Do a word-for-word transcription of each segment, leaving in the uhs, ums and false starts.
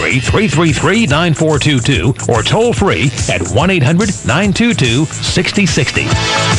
free, three three three, nine four two two or toll free at one eight hundred, nine two two, six zero six zero.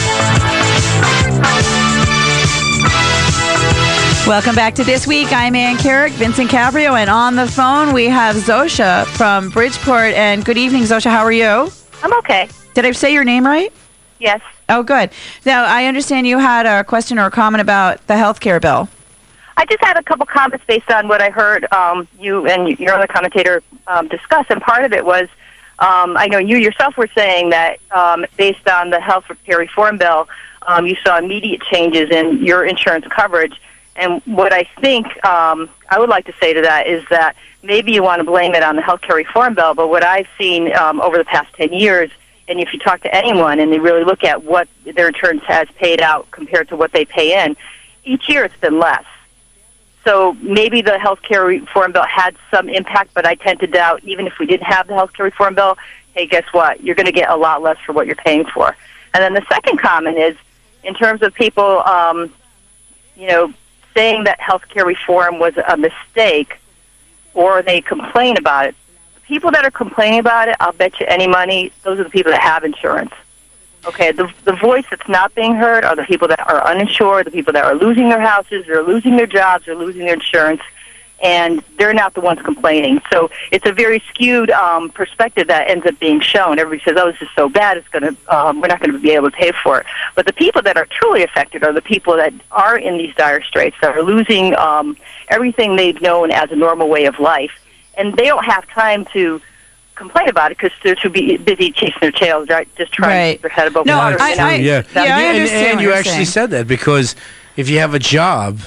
Welcome back to This Week. I'm Ann Carrick, Vincent Cabrio, and on the phone we have Zosha from Bridgeport. And good evening, Zosha. How are you? I'm okay. Did I say your name right? Yes. Oh, good. Now, I understand you had a question or a comment about the health care bill. I just had a couple comments based on what I heard um, you and your other commentator um, discuss, and part of it was, um, I know you yourself were saying that um, based on the health care reform bill, um, you saw immediate changes in your insurance coverage. And what I think um, I would like to say to that is that maybe you want to blame it on the health care reform bill, but what I've seen um, over the past ten years, and if you talk to anyone and they really look at what their insurance has paid out compared to what they pay in, each year it's been less. So maybe the health care reform bill had some impact, but I tend to doubt, even if we didn't have the health care reform bill, hey, guess what? You're going to get a lot less for what you're paying for. And then the second comment is, in terms of people, um, you know, saying that health care reform was a mistake or they complain about it, the people that are complaining about it, I'll bet you any money, those are the people that have insurance. Okay, the the voice that's not being heard are the people that are uninsured, the people that are losing their houses, they're losing their jobs, they're losing their insurance, and they're not the ones complaining. So it's a very skewed um, perspective that ends up being shown. Everybody says, oh, this is so bad, it's gonna, um, we're not going to be able to pay for it. But the people that are truly affected are the people that are in these dire straits, that are losing um, everything they've known as a normal way of life, and they don't have time to complain about it because they're too busy chasing their tails, right? Just trying right. to keep their head above no, water. I, I, yeah, yeah, I and, understand and what you you're actually saying. said that because if you have a job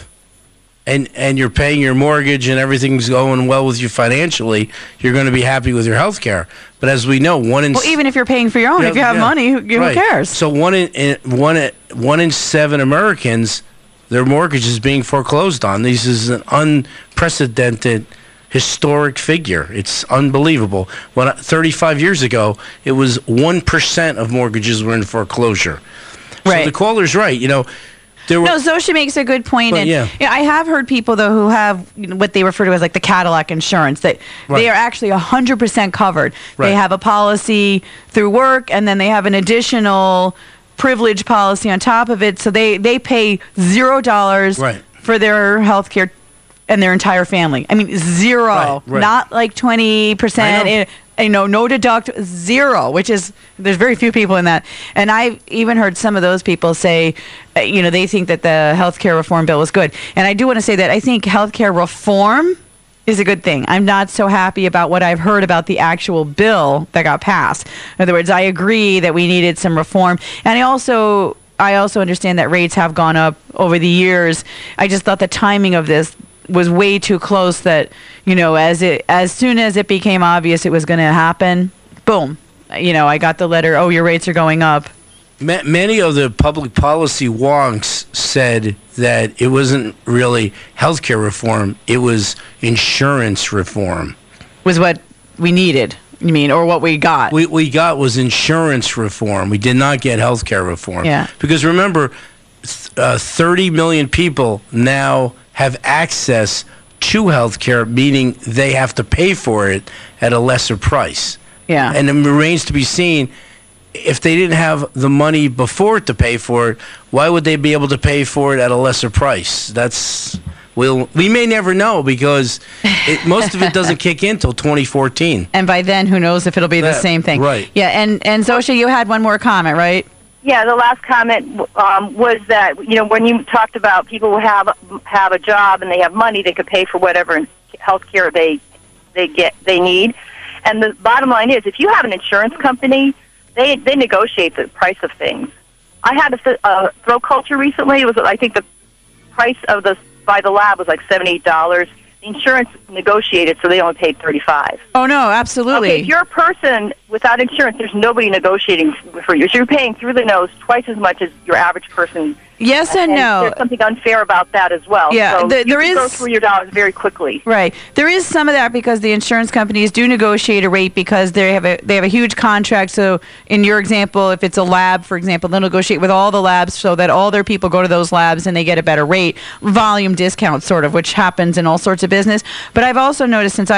and and you're paying your mortgage and everything's going well with you financially, you're going to be happy with your health care. But as we know, one in well, even if you're paying for your own, yeah, if you have yeah, money, who, who right. cares? So one in, in one in, one in seven Americans, their mortgage is being foreclosed on. This is an unprecedented, historic figure. It's unbelievable. When thirty-five years ago, it was one percent of mortgages were in foreclosure. Right. So the caller's right. You know, there were. No, Zosha makes a good point. But, and yeah. you know, I have heard people, though, who have you know, what they refer to as like the Cadillac insurance, that Right. they are actually one hundred percent covered. Right. They have a policy through work, and then they have an additional privilege policy on top of it. So they, they pay zero dollars Right. for their health care and their entire family. I mean, zero. Right, right. Not like twenty percent. I know. You know, no deduct, zero, which is, there's very few people in that. And I've even heard some of those people say, uh, you know, they think that the health care reform bill is good. And I do want to say that I think health care reform is a good thing. I'm not so happy about what I've heard about the actual bill that got passed. In other words, I agree that we needed some reform. And I also, I also understand that rates have gone up over the years. I just thought the timing of this was way too close that, you know, as it as soon as it became obvious it was going to happen, boom, you know, I got the letter, oh, your rates are going up. Ma- Many of the public policy wonks said that it wasn't really healthcare reform, it was insurance reform. Was what we needed, you mean, or what we got? We we got was insurance reform. We did not get healthcare reform. Yeah. Because remember, th- uh, thirty million people now have access to healthcare, meaning they have to pay for it at a lesser price. Yeah. And it remains to be seen, if they didn't have the money before to pay for it, why would they be able to pay for it at a lesser price? That's we'll we may never know because it, most of it doesn't kick in till twenty fourteen. And by then, who knows if it'll be the That- same thing. right. Yeah, and, and Zosha, you had one more comment, right? Yeah, the last comment um, was that, you know, when you talked about people who have have a job and they have money, they could pay for whatever health care they they get they need. And the bottom line is, if you have an insurance company, they they negotiate the price of things. I had a uh, throat culture recently. It was, I think, the price of the by the lab was like seventy-eight dollars. The insurance negotiated, so they only paid thirty-five dollars. Oh, no, absolutely. Okay, if you're a person without insurance, there's nobody negotiating for you. So you're paying through the nose twice as much as your average person. Yes and no. There's something unfair about that as well. Yeah, so the- you there can go is- through your dollars very quickly. Right. There is some of that because the insurance companies do negotiate a rate because they have a they have a huge contract. So in your example, if it's a lab, for example, they'll negotiate with all the labs so that all their people go to those labs and they get a better rate, volume discount sort of, which happens in all sorts of business. But I've also noticed since I've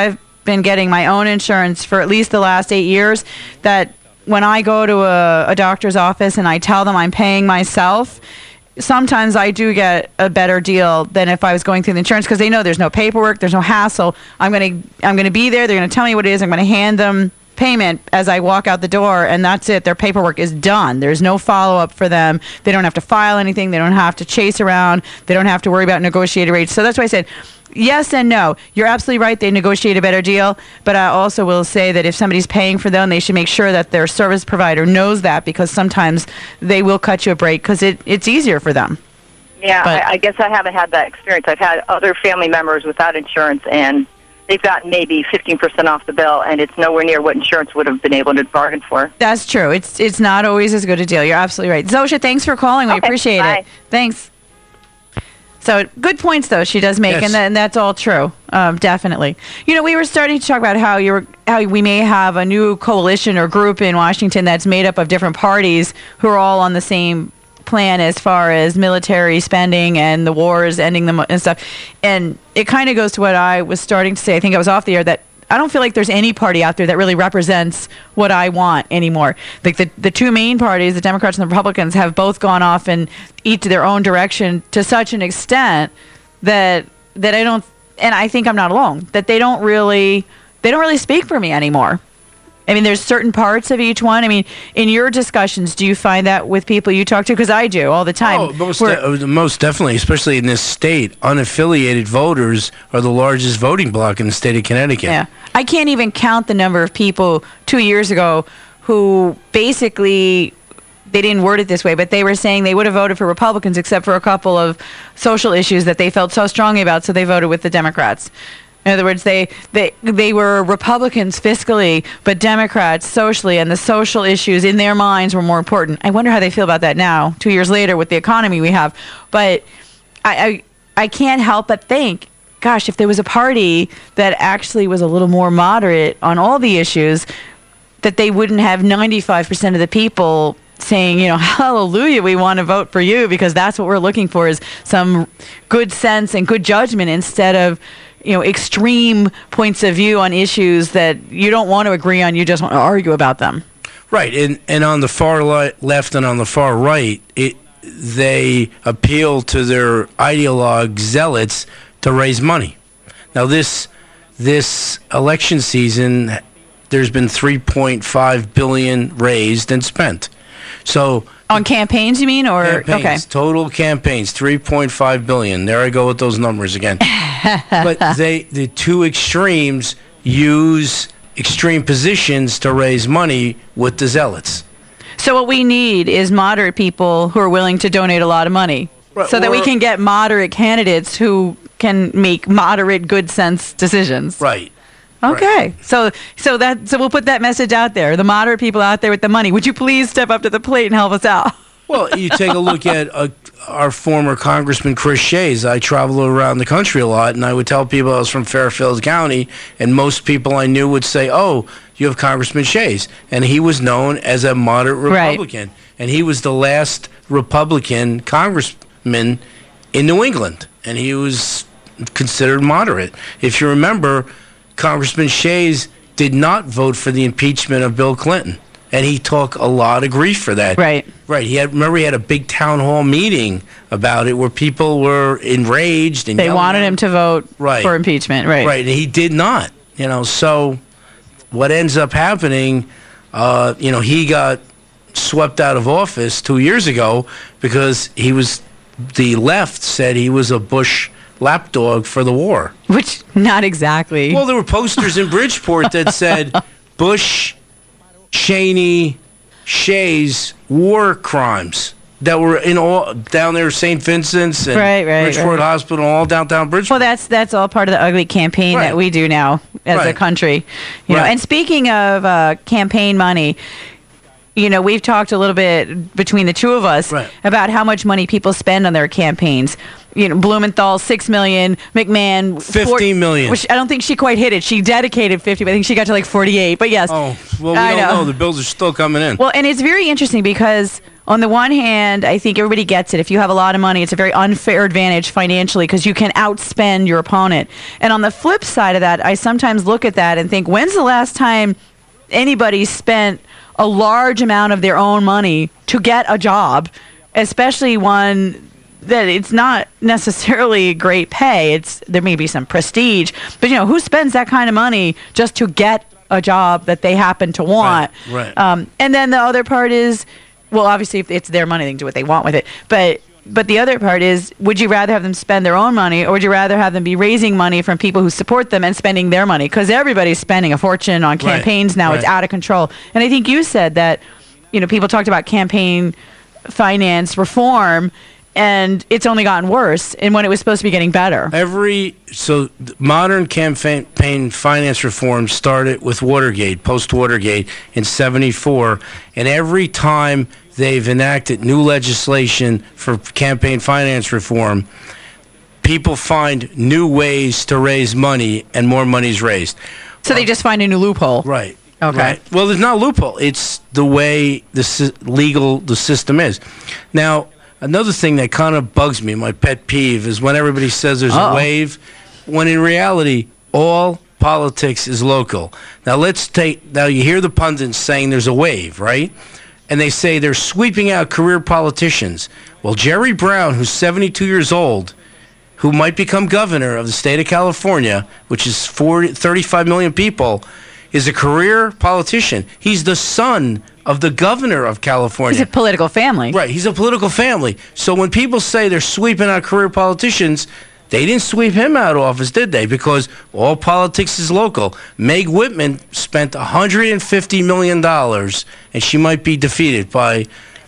been getting my own insurance for at least the last eight years, that when I go to a, a doctor's office and I tell them I'm paying myself, sometimes I do get a better deal than if I was going through the insurance, because they know there's no paperwork, there's no hassle. I'm going to I'm going to be there. They're going to tell me what it is. I'm going to hand them payment as I walk out the door, and that's it. Their paperwork is done. There's no follow-up for them. They don't have to file anything. They don't have to chase around. They don't have to worry about negotiated rates. So that's why I said yes and no. You're absolutely right. They negotiate a better deal, but I also will say that if somebody's paying for them, they should make sure that their service provider knows that, because sometimes they will cut you a break because it, it's easier for them. Yeah, But- I, I guess I haven't had that experience. I've had other family members without insurance, and they've gotten maybe fifteen percent off the bill, and it's nowhere near what insurance would have been able to bargain for. That's true. It's it's not always as good a deal. You're absolutely right. Zosha, thanks for calling. We Okay, appreciate bye. it. Thanks. So good points, though, she does make, Yes. and, that, and that's all true, um, definitely. You know, we were starting to talk about how you were, how we may have a new coalition or group in Washington that's made up of different parties who are all on the same plan as far as military spending and the wars, ending them and stuff. And it kind of goes to what I was starting to say. I think I was off the air, that I don't feel like there's any party out there that really represents what I want anymore. Like the the two main parties, the Democrats and the Republicans, have both gone off in each their own direction to such an extent that that I don't, and I think I'm not alone, that they don't really they don't really speak for me anymore. I mean, there's certain parts of each one. I mean, in your discussions, do you find that with people you talk to? Because I do all the time. Oh, most, We're- de- most definitely, especially in this state. Unaffiliated voters are the largest voting bloc in the state of Connecticut. Yeah. I can't even count the number of people two years ago who basically, they didn't word it this way, but they were saying they would have voted for Republicans except for a couple of social issues that they felt so strongly about, so they voted with the Democrats. In other words, they, they they were Republicans fiscally, but Democrats socially, and the social issues in their minds were more important. I wonder how they feel about that now, two years later, with the economy we have. But I I, I can't help but think, gosh, if there was a party that actually was a little more moderate on all the issues, that they wouldn't have ninety-five percent of the people saying, you know, hallelujah, we want to vote for you, because that's what we're looking for, is some good sense and good judgment, instead of, you know, extreme points of view on issues that you don't want to agree on, you just want to argue about them. Right, and and on the far li- left and on the far right, it they appeal to their ideologue zealots to raise money. Now this this election season, there's been three point five billion dollars raised and spent. So On campaigns, you mean? Or campaigns, okay. total campaigns, three point five billion dollars. There I go with those numbers again. But they, the two extremes use extreme positions to raise money with the zealots. So what we need is moderate people who are willing to donate a lot of money, Right, so that we or- can get moderate candidates who can make moderate, good sense decisions. Right. Okay, so so that so we'll put that message out there. The moderate people out there with the money, would you please step up to the plate and help us out? Well, you take a look at uh, our former Congressman Chris Shays. I travel around the country a lot, and I would tell people I was from Fairfield County, and most people I knew would say, "Oh, you have Congressman Shays," and he was known as a moderate Republican, right. And he was the last Republican congressman in New England, and he was considered moderate. If you remember, Congressman Shays did not vote for the impeachment of Bill Clinton, and he took a lot of grief for that. Right. Right. He had remember he had a big town hall meeting about it where people were enraged and They yelling wanted at him to vote Right. for impeachment, right? Right, and he did not. You know, so what ends up happening, uh, you know, he got swept out of office two years ago because he was, the left said he was a Bush lapdog for the war. Which, not exactly. Well, there were posters in Bridgeport that said Bush, Cheney, Shays war crimes that were in all down there, Saint Vincent's and Right, right, Bridgeport right. Hospital, all downtown Bridgeport. Well, that's that's all part of the ugly campaign Right. that we do now as a Right. country. You know, Right. and speaking of uh, campaign money, you know, we've talked a little bit between the two of us Right. about how much money people spend on their campaigns. You know, Blumenthal six million, McMahon fifteen million. which I don't think she quite hit it. She dedicated fifty, but I think she got to like forty-eight. But yes, Oh, well, we I don't know. know. The bills are still coming in. Well, and it's very interesting because on the one hand, I think everybody gets it. If you have a lot of money, it's a very unfair advantage financially because you can outspend your opponent. And on the flip side of that, I sometimes look at that and think, when's the last time anybody spent a large amount of their own money to get a job, especially one that it's not necessarily great pay? It's there may be some prestige, but you know, who spends that kind of money just to get a job that they happen to want? Right. right. Um, and then the other part is, well, obviously, if it's their money, they can do what they want with it. But but the other part is, would you rather have them spend their own money, or would you rather have them be raising money from people who support them and spending their money? Because everybody's spending a fortune on campaigns right. now. Right. It's out of control. And I think you said that, you know, people talked about campaign finance reform, and it's only gotten worse, and when it was supposed to be getting better. Every so modern campaign finance reform started with Watergate, post-Watergate in seventy-four, and every time they've enacted new legislation for campaign finance reform, people find new ways to raise money, and more money's raised. So they just find a new loophole. Right. Okay. Right. Well, there's not a loophole. It's the way the sy- legal the system is. Now, another thing that kind of bugs me, my pet peeve, is when everybody says there's Uh-oh. a wave, when in reality, all politics is local. Now, let's take, now you hear the pundits saying there's a wave, right? And they say they're sweeping out career politicians. Well, Jerry Brown, who's seventy-two years old, who might become governor of the state of California, which is forty, thirty-five million people, is a career politician. He's the son of the governor of California. He's a political family. Right, he's a political family. So when people say they're sweeping out career politicians, they didn't sweep him out of office, did they? Because all politics is local. Meg Whitman spent one hundred fifty million dollars, and she might be defeated by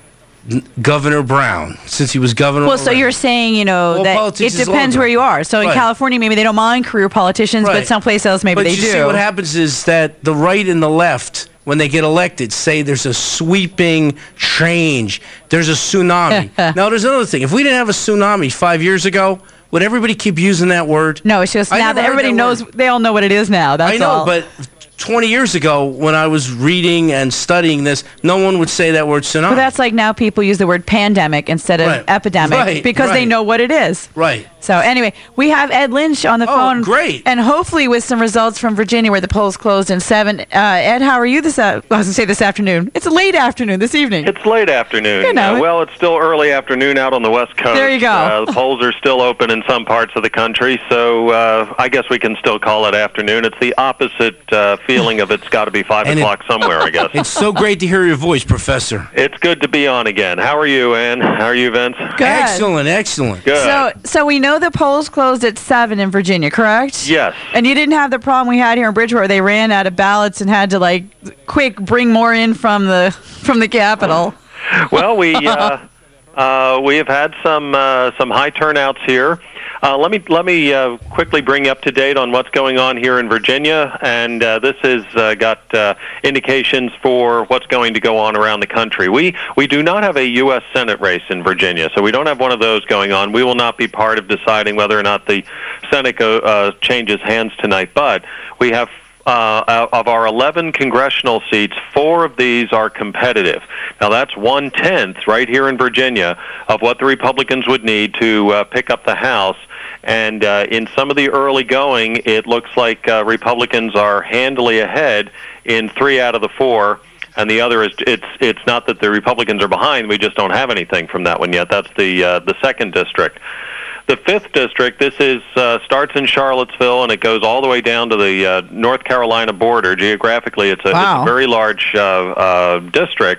Governor Brown, since he was governor. Well, so already. you're saying, you know, All that it politics is depends local. where you are. So in Right. California, maybe they don't mind career politicians, Right. but someplace else, maybe but they you do. see what happens is that the right and the left, when they get elected, say there's a sweeping change. There's a tsunami. Now, there's another thing. If we didn't have a tsunami five years ago, would everybody keep using that word? No, it's just I now never that heard everybody that knows, word. they all know what it is now. That's I know, all. but twenty years ago, when I was reading and studying this, no one would say that word tsunami. But that's like now people use the word pandemic instead of Right. epidemic Right, because they right. know what it is. Right. So anyway, we have Ed Lynch on the Oh, phone. great. And hopefully with some results from Virginia where the polls closed in seven. Uh, Ed, how are you this, uh, I was going to say this afternoon. It's a late afternoon, this evening. It's late afternoon. You know Uh, it. well, it's still early afternoon out on the West Coast. There you go. Uh, the polls are still open in some parts of the country, so uh, I guess we can still call it afternoon. It's the opposite uh, feeling of it's got to be five And it- o'clock somewhere, I guess. It's so great to hear your voice, Professor. It's good to be on again. How are you, Ann? How are you, Vince? Good. Excellent, excellent. Good. So, so we know the polls closed at seven in Virginia, correct? Yes. And you didn't have the problem we had here in Bridgeport where they ran out of ballots and had to like quick bring more in from the from the Capitol. Well, we uh, uh, we have had some uh, some high turnouts here. Uh, let me let me uh, quickly bring you up to date on what's going on here in Virginia, and uh, this has uh, got uh, indications for what's going to go on around the country. We we do not have a U S Senate race in Virginia, so we don't have one of those going on. We will not be part of deciding whether or not the Senate go, uh, changes hands tonight, but we have. Uh, of our eleven congressional seats, four of these are competitive. Now, that's one-tenth right here in Virginia of what the Republicans would need to uh, pick up the House. And uh, in some of the early going, it looks like uh, Republicans are handily ahead in three out of the four. And the other is it's it's not that the Republicans are behind. We just don't have anything from that one yet. That's the uh, the second district. The fifth district, this is uh, starts in Charlottesville, and it goes all the way down to the uh, North Carolina border. Geographically, it's a, Wow. it's a very large uh, uh, district.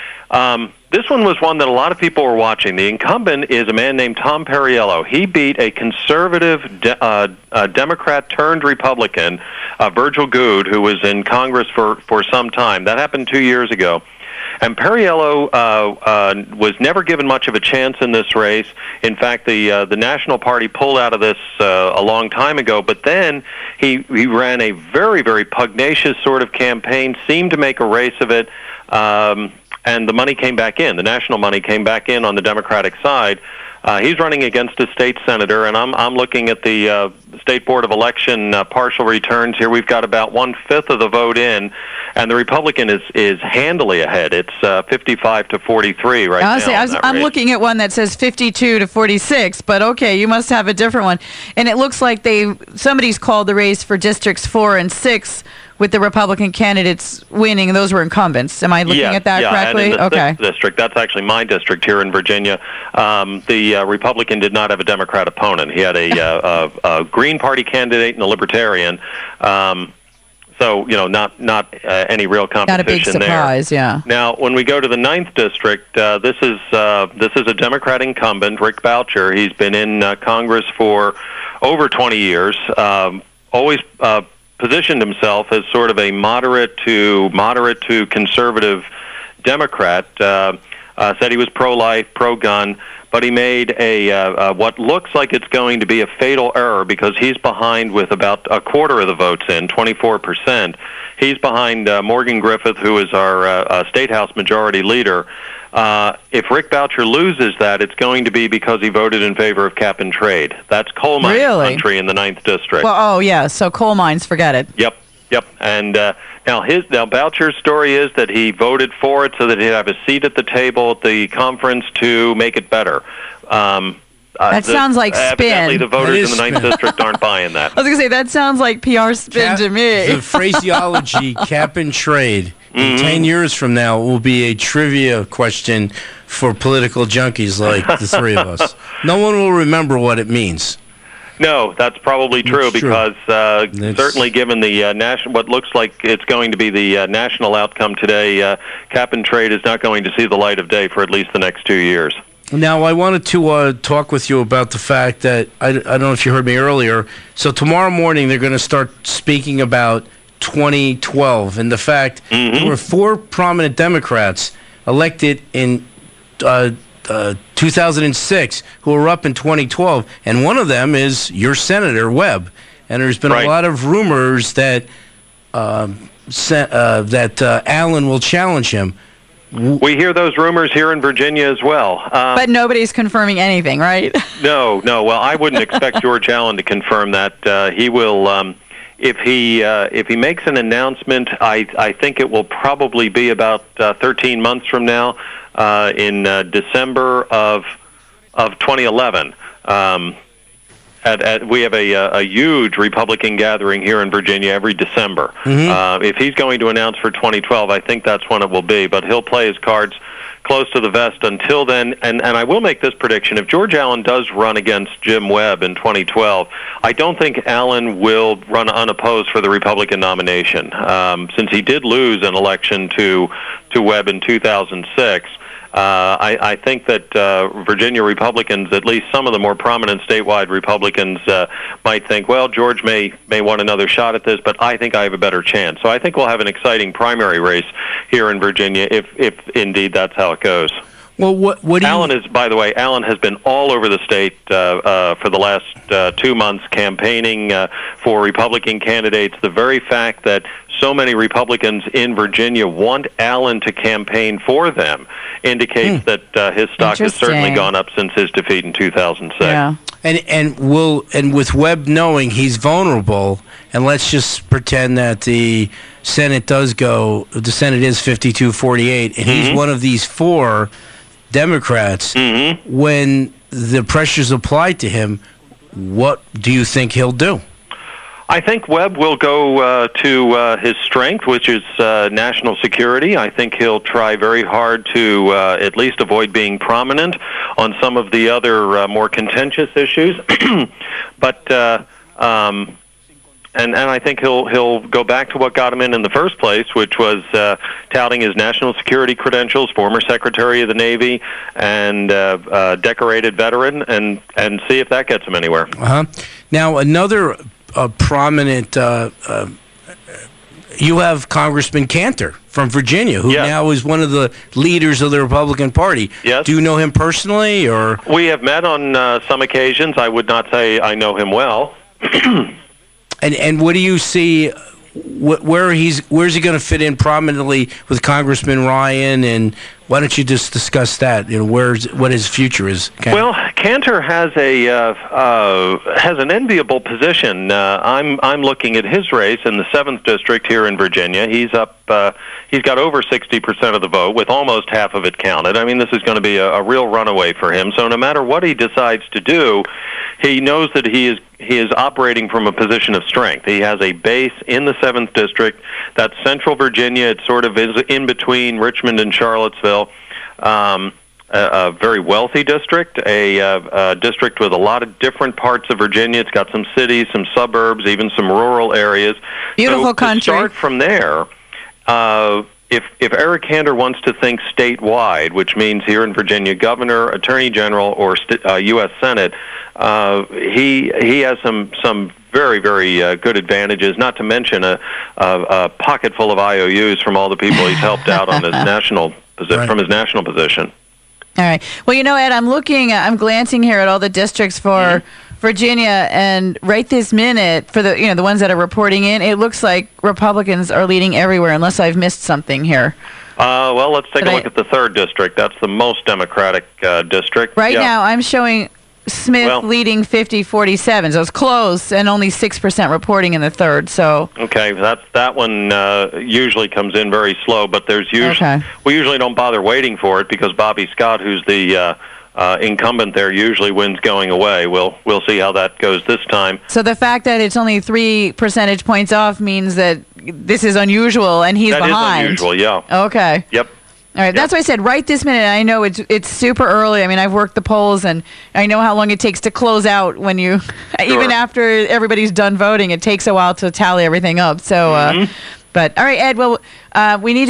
Um, this one was one that a lot of people were watching. The incumbent is a man named Tom Perriello. He beat a conservative de- uh, uh, Democrat turned Republican, uh, Virgil Goode, who was in Congress for, for some time. That happened two years ago. And Perriello uh, uh, was never given much of a chance in this race. In fact, the uh, the National Party pulled out of this uh, a long time ago. But then he he ran a very very pugnacious sort of campaign, seemed to make a race of it. Um, and the money came back in. The national money came back in on the Democratic side. Uh, he's running against a state senator, and I'm I'm looking at the uh, State Board of Election uh, partial returns here. We've got about one fifth of the vote in, and the Republican is is handily ahead. It's uh, fifty-five to forty-three right Honestly, now. I was, I'm race. looking at one that says fifty-two to forty-six, but okay, you must have a different one. And it looks like they somebody's called the race for districts four and six with the Republican candidates winning, and those were incumbents. Am I looking yeah, at that yeah, correctly? And in the okay. sixth district, that's actually my district here in Virginia. Um, the uh, Republican did not have a Democrat opponent. He had a, uh, a, a Green Party candidate and a Libertarian. Um, so, you know, not not uh, any real competition Not a big surprise, there. yeah. Now, when we go to the ninth district, uh, this is uh, this is a Democrat incumbent, Rick Boucher. He's been in uh, Congress for over twenty years. Um, always uh, positioned himself as sort of a moderate to moderate to conservative Democrat. Uh, uh, said he was pro-life, pro-gun, but he made a uh, uh, what looks like it's going to be a fatal error because he's behind with about a quarter of the votes in, twenty-four percent. He's behind uh, Morgan Griffith, who is our uh, uh, State House Majority Leader. Uh, if Rick Boucher loses that, it's going to be because he voted in favor of cap and trade. That's coal mine Really? country in the ninth district. Well, oh, yeah, so coal mines, forget it. Yep, yep. And uh, now his now Boucher's story is that he voted for it so that he'd have a seat at the table at the conference to make it better. Um, uh, That the, sounds like evidently spin. the voters That is in the ninth spin. district aren't buying that. I was going to say, that sounds like P R spin Cap- to me. The phraseology, cap and trade, in Mm-hmm. ten years from now will be a trivia question for political junkies like the three of us. No one will remember what it means. No, that's probably true It's true. because uh, It's- certainly given the uh, national, what looks like it's going to be the uh, national outcome today, uh, cap and trade is not going to see the light of day for at least the next two years. Now, I wanted to uh, talk with you about the fact that, I, I don't know if you heard me earlier, so tomorrow morning they're going to start speaking about twenty twelve and the fact Mm-hmm. there were four prominent Democrats elected in uh, uh, two thousand six who were up in twenty twelve, and one of them is your Senator Webb. And there's been Right. a lot of rumors that um, se- uh, that uh, Allen will challenge him. We hear those rumors here in Virginia as well. Um, But nobody's confirming anything, right? No, no. Well, I wouldn't expect George Allen to confirm that. Uh, he will, um, if he uh, if he makes an announcement. I I think it will probably be about uh, thirteen months from now, uh, in uh, December of of twenty eleven. Um, At, at, we have a, a, a huge Republican gathering here in Virginia every December. Uh, if he's going to announce for twenty twelve, I think that's when it will be. But he'll play his cards close to the vest until then. And, and I will make this prediction. If George Allen does run against Jim Webb in twenty twelve, I don't think Allen will run unopposed for the Republican nomination. Um, since he did lose an election to, to Webb in two thousand six, Uh, I, I think that uh, Virginia Republicans, at least some of the more prominent statewide Republicans, uh, might think, well, George may may want another shot at this, but I think I have a better chance. So I think we'll have an exciting primary race here in Virginia, if if indeed that's how it goes. Well, what, what do you... Allen is, by the way, Allen has been all over the state uh, uh, for the last uh, two months campaigning uh, for Republican candidates. The very fact that so many Republicans in Virginia want Allen to campaign for them indicates Hmm. that uh, his stock has certainly Interesting. gone up since his defeat in two thousand six. Yeah. And and will and with Webb knowing he's vulnerable, and let's just pretend that the Senate does go, the Senate is fifty-two forty-eight, and he's Mm-hmm. one of these four Democrats. Mm-hmm. When the pressure's applied to him, what do you think he'll do? I think Webb will go uh, to uh, his strength, which is uh, national security. I think he'll try very hard to uh, at least avoid being prominent on some of the other uh, more contentious issues. but uh, um, and and I think he'll he'll go back to what got him in in the first place, which was uh, touting his national security credentials, former Secretary of the Navy, and uh, uh, decorated veteran, and and see if that gets him anywhere. Uh-huh. Now, another uh, prominent, uh, uh, you have Congressman Cantor from Virginia, who Yeah. now is one of the leaders of the Republican Party. Yes. Do you know him personally, or? We have met on uh, some occasions. I would not say I know him well. And and what do you see? wh- where he's where's he going to fit in prominently with Congressman Ryan, and why don't you just discuss that? You know, where's what his future is? Ken? Well, Cantor has a uh, uh, has an enviable position. Uh, I'm I'm looking at his race in the seventh district here in Virginia. He's up. Uh, he's got over sixty percent of the vote, with almost half of it counted. I mean, this is going to be a, a real runaway for him. So no matter what he decides to do, he knows that he is he is operating from a position of strength. He has a base in the seventh district. That's Central Virginia. It sort of is in between Richmond and Charlottesville. Um, a, a very wealthy district, a, a, a district with a lot of different parts of Virginia. It's got some cities, some suburbs, even some rural areas. Beautiful so country. To start from there, uh, if if Eric Cantor wants to think statewide, which means here in Virginia, governor, attorney general, or st- uh, U S Senate, uh, he he has some some very very uh, good advantages. Not to mention a, a, a pocket full of I O Us from all the people he's helped out on his national posi- Right. from his national position. All right. Well, you know, Ed, I'm looking, I'm glancing here at all the districts for mm-hmm. Virginia, and right this minute, for the you know the ones that are reporting in, it looks like Republicans are leading everywhere, unless I've missed something here. Uh, well, let's take But a look I- at the third district. That's the most Democratic uh, district. Right Yeah. now, I'm showing Smith Well- leading fifty forty-seven, so it's close, and only six percent reporting in the third. So Okay, that's that one uh, usually comes in very slow, but there's usually Okay. we usually don't bother waiting for it because Bobby Scott, who's the uh, uh, incumbent there, usually wins going away. We'll we'll see how that goes this time. So the fact that it's only three percentage points off means that this is unusual, and he's That is behind. unusual, yeah. Okay. Yep. All right. That's why I said right this minute. I know it's it's super early. I mean, I've worked the polls, and I know how long it takes to close out when you, even after everybody's done voting, it takes a while to tally everything up. So, uh, Mm-hmm. but all right, Ed. Well, uh, we need to.